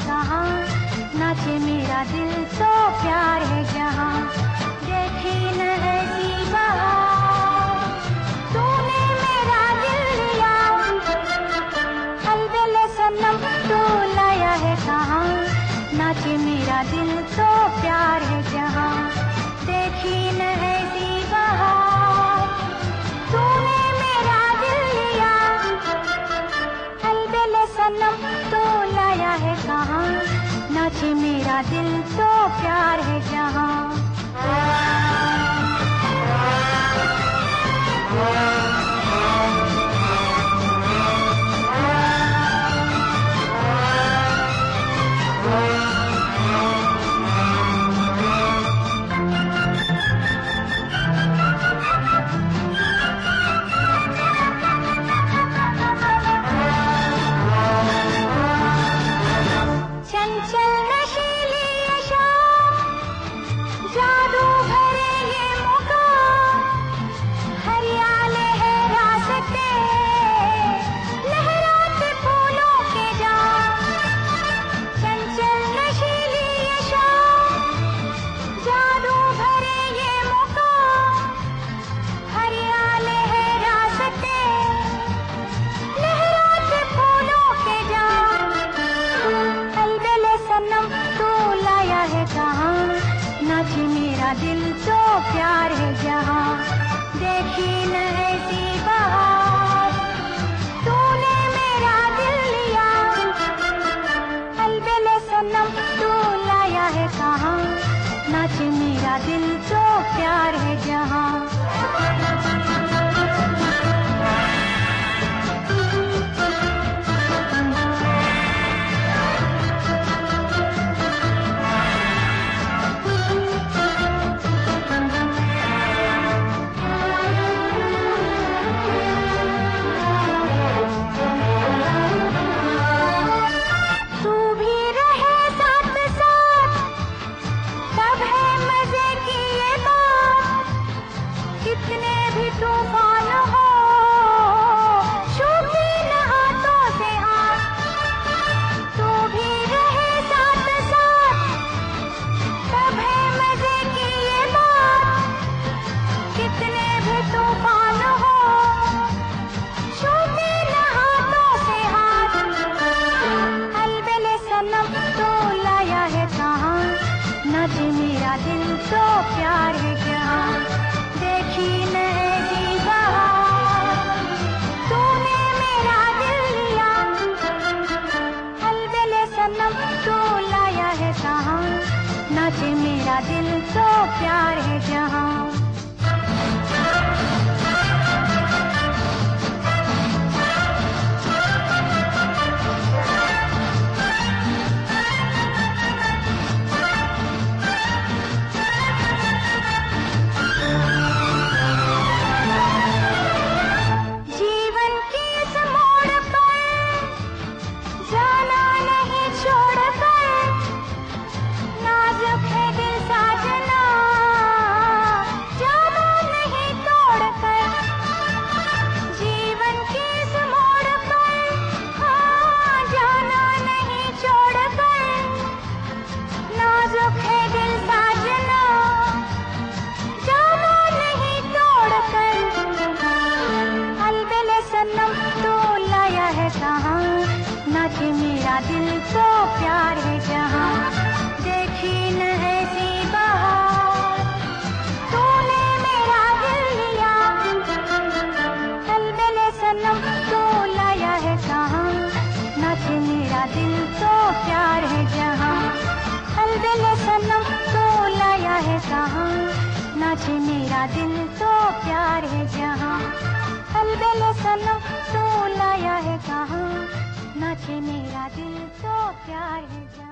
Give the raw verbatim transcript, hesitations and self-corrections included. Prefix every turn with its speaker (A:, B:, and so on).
A: कहाँ, नाचे मेरा दिल तो प्यार है जहाँ। देखी न ऐसी बहार, तूने मेरा दिल लिया, अलबेले सनम तू लाया है कहाँ, नाचे मेरा दिल तो प्यार है जहाँ। देखी न ऐसी बहार, तूने मेरा दिल लिया, अलबेले सनम तू लाया है कहाँ, नाचे मेरा दिल तो प्यार है जहाँ। चंचल नशीली शाम, जादू भरे ये मुकाम, हरियाले है रास्ते, लहराते फूलों के जाम। चंचल नशीली शाम, जादू भरे ये मुकाम, हरियाले है रास्ते, लहराते फूलों के जाम। अलबेले सनम तू लाया है कहाँ, नाचे मेरा दिल तो प्यार है जहाँ। देखी न ऐसी बहार, तूने मेरा दिल लिया, अलबेले सनम तू लाया है कहाँ, नाचे मेरा दिल तो प्यार है जहाँ। तू भी रहे साथ साथ, तब है मजे की ये बात। कितने भी तूफान हो, छूती न हाथों से हाथ। तू भी रहे साथ साथ, तब है मजे की ये बात। कितने भी तूफान हो, छूती न हाथों से हाथ। अलबेले सनम तू लाया है कहाँ, नाचे मेरा दिल तो प्यार है जहाँ। देखी न ऐसी बहार, तूने मेरा दिल लिया, अलबेले सनम तू लाया है कहाँ, नाचे मेरा दिल तो प्यार है जहाँ। जीवन की इस मोड़ पर जाना नहीं छोड़ कर, नाजुक है दिल साजना, जाना नहीं तोड़ कर। जीवन की इस मोड़ पर हाँ जाना नहीं छोड़ कर, नाजुक है दिल साजना, जाना नहीं तोड़ कर। अलबेले सनम तू लाया है कहाँ, नाचे मेरा दिल तो प्यार है जहाँ। देखी न ऐसी बहार, तूने मेरा दिल लिया, अलबेले सनम तू लाया है कहाँ, नाचे मेरा दिल तो प्यार है जहाँ। अलबेले सनम तू लाया है कहाँ, नाचे मेरा दिल तो प्यार है जहाँ। अलबेले सनम तू लाया है कहाँ, नाचे मेरा दिल तो प्यार है जहाँ।